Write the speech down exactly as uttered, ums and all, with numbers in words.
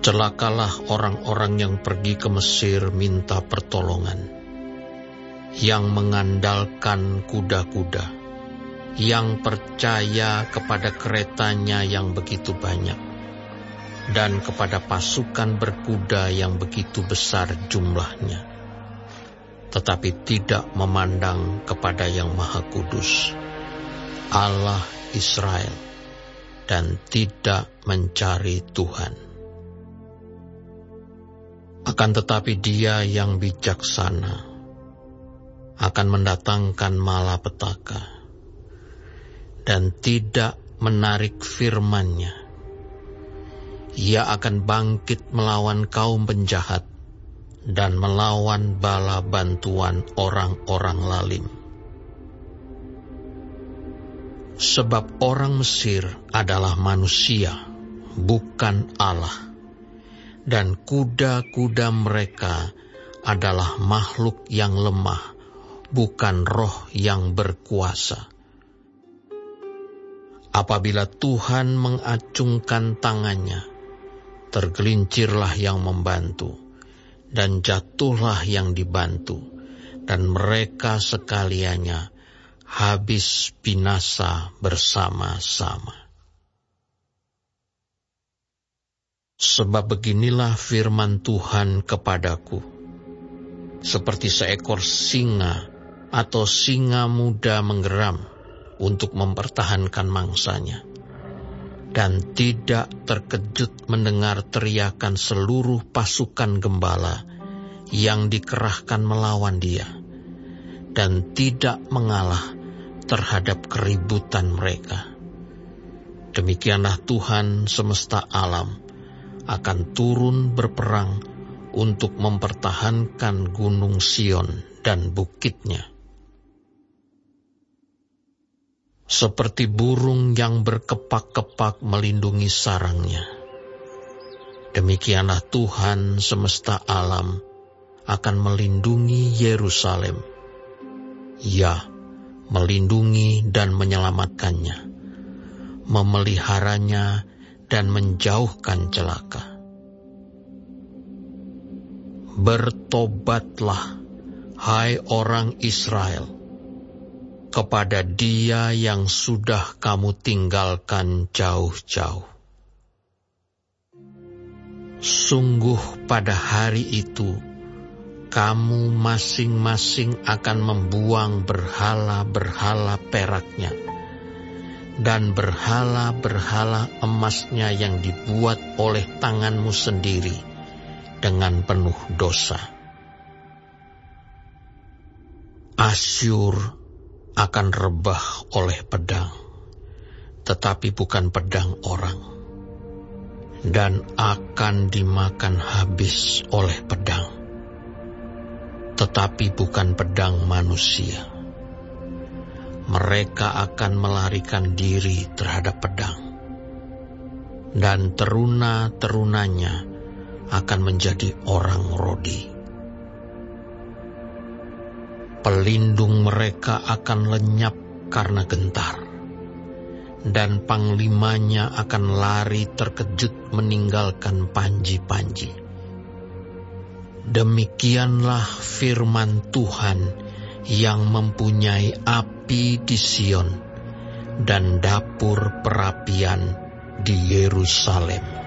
Celakalah orang-orang yang pergi ke Mesir minta pertolongan, yang mengandalkan kuda-kuda, yang percaya kepada keretanya yang begitu banyak, dan kepada pasukan berkuda yang begitu besar jumlahnya, tetapi tidak memandang kepada Yang Maha Kudus, Allah Israel, dan tidak mencari Tuhan. Akan tetapi Dia yang bijaksana akan mendatangkan malapetaka dan tidak menarik firman-Nya. Ia akan bangkit melawan kaum penjahat dan melawan bala bantuan orang-orang lalim. Sebab orang Mesir adalah manusia, bukan Allah. Dan kuda-kuda mereka adalah makhluk yang lemah, bukan roh yang berkuasa. Apabila Tuhan mengacungkan tangannya, tergelincirlah yang membantu, dan jatuhlah yang dibantu, dan mereka sekaliannya habis binasa bersama-sama. Sebab beginilah firman Tuhan kepadaku, seperti seekor singa atau singa muda menggeram untuk mempertahankan mangsanya, dan tidak terkejut mendengar teriakan seluruh pasukan gembala yang dikerahkan melawan dia, dan tidak mengalah terhadap keributan mereka. Demikianlah Tuhan semesta alam akan turun berperang untuk mempertahankan gunung Sion dan bukitnya. Seperti burung yang berkepak-kepak melindungi sarangnya, demikianlah Tuhan semesta alam akan melindungi Yerusalem. Ya, melindungi dan menyelamatkannya, memeliharanya dan menjauhkan celaka. Bertobatlah, hai orang Israel, kepada Dia yang sudah kamu tinggalkan jauh-jauh. Sungguh pada hari itu, kamu masing-masing akan membuang berhala-berhala peraknya, dan berhala-berhala emasnya yang dibuat oleh tanganmu sendiri dengan penuh dosa. Asyur akan rebah oleh pedang, tetapi bukan pedang orang, dan akan dimakan habis oleh pedang, tetapi bukan pedang manusia. Mereka akan melarikan diri terhadap pedang, dan teruna-terunanya akan menjadi orang Rodi. Pelindung mereka akan lenyap karena gentar, dan panglimanya akan lari terkejut meninggalkan panji-panji. Demikianlah firman Tuhan yang mempunyai api di Sion dan dapur perapian di Yerusalem.